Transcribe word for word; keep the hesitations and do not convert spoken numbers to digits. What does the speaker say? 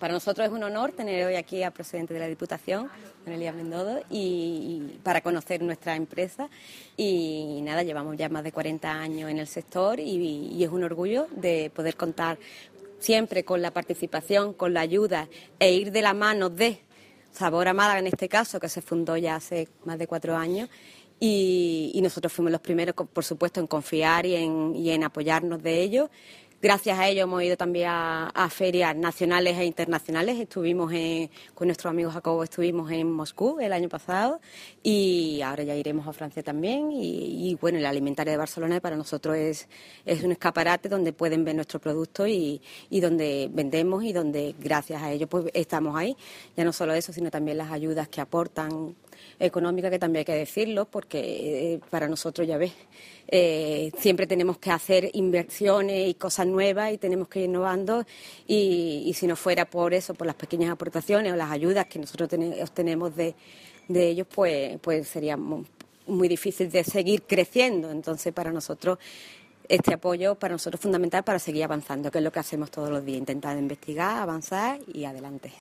para nosotros es un honor tener hoy aquí al presidente de la Diputación, don Elías Bendodo, y, y para conocer nuestra empresa. Y nada, llevamos ya más de cuarenta años en el sector y, y es un orgullo de poder contar siempre con la participación, con la ayuda e ir de la mano de Sabor a Málaga, en este caso, que se fundó ya hace más de cuatro años. Y, y nosotros fuimos los primeros, por supuesto, en confiar y en, y en apoyarnos de ellos. Gracias a ello hemos ido también a, a ferias nacionales e internacionales. Estuvimos en, con nuestros amigos Jacobo, estuvimos en Moscú el año pasado y ahora ya iremos a Francia también. Y, y bueno, el Alimentaria de Barcelona para nosotros es, es un escaparate donde pueden ver nuestro producto y, y donde vendemos y donde gracias a ello pues estamos ahí. Ya no solo eso, sino también las ayudas que aportan económica, que también hay que decirlo, porque eh, para nosotros, ya ves, eh, siempre tenemos que hacer inversiones y cosas nuevas y tenemos que ir innovando y, y si no fuera por eso, por las pequeñas aportaciones o las ayudas que nosotros ten, obtenemos de, de ellos, pues, pues sería muy, muy difícil de seguir creciendo. Entonces, para nosotros, este apoyo para nosotros es fundamental para seguir avanzando, que es lo que hacemos todos los días, intentar investigar, avanzar y adelante.